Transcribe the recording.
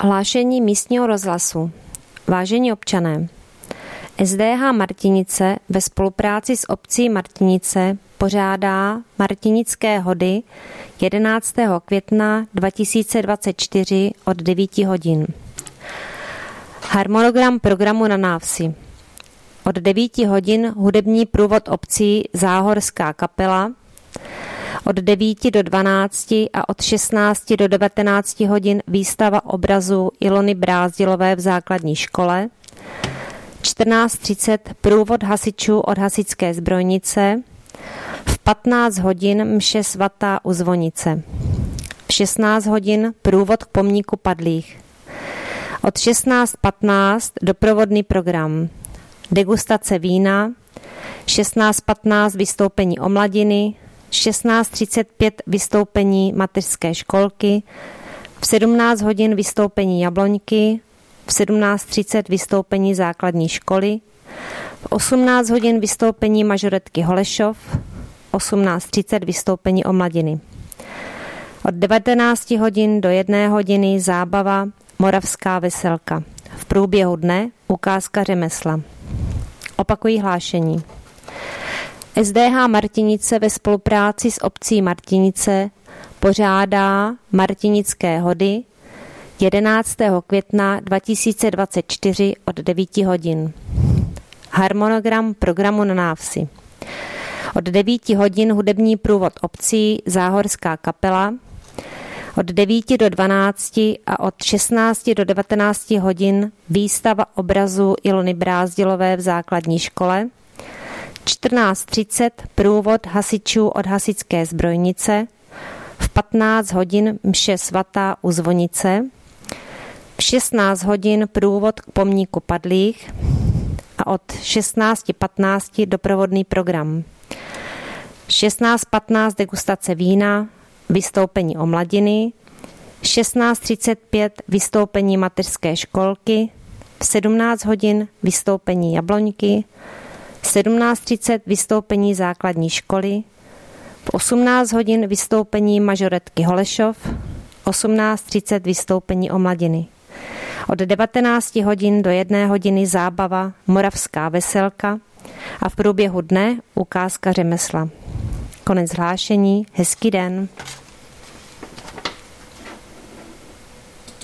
Hlášení místního rozhlasu. Vážení občané, SDH Martinice ve spolupráci s obcí Martinice pořádá Martinické hody 11. května 2024 od 9 hodin. Harmonogram programu na návsi. Od 9 hodin hudební průvod obcí Záhorská kapela, od 9 do 12 a od 16 do 19 hodin výstava obrazu Ilony Brázdilové v základní škole, 14:30 průvod hasičů od hasičské zbrojnice, v 15 hodin mše svatá u zvonice, v 16 hodin průvod k pomníku padlých, od 16:15 doprovodný program, degustace vína, 16:15 vystoupení omladiny, 16:35 vystoupení mateřské školky, v 17 hodin vystoupení Jabloňky, v 17:30 vystoupení základní školy, v 18 hodin vystoupení mažoretky Holešov, 18:30 vystoupení omladiny. Od 19 hodin do 1 hodiny zábava Moravská veselka. V průběhu dne ukázka řemesla. Opakují hlášení. SDH Martinice ve spolupráci s obcí Martinice pořádá Martinické hody 11. května 2024 od 9 hodin. Harmonogram programu na návsi. Od 9 hodin hudební průvod obcí Záhorská kapela, od 9 do 12 a od 16 do 19 hodin výstava obrazu Ilony Brázdilové v základní škole, 14:30 průvod hasičů od hasičské zbrojnice, v 15 hodin mše svatá u zvonice, v 16 hodin průvod k pomníku padlých a od 16:15 doprovodný program. 16:15 degustace vína, vystoupení omladiny, 16:35 vystoupení mateřské školky, v 17 hodin vystoupení Jabloňky, 17:30 vystoupení základní školy, v 18 hodin vystoupení mažoretky Holešov, 18:30 vystoupení omladiny. Od 19 hodin do 1 hodiny zábava Moravská veselka a v průběhu dne ukázka řemesla. Konec hlášení, hezký den.